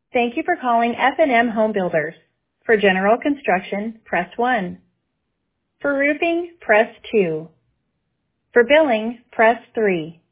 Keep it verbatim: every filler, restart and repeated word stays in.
Thank you for calling F and M Home Builders. For general construction, press one. For roofing, press two. For billing, press three.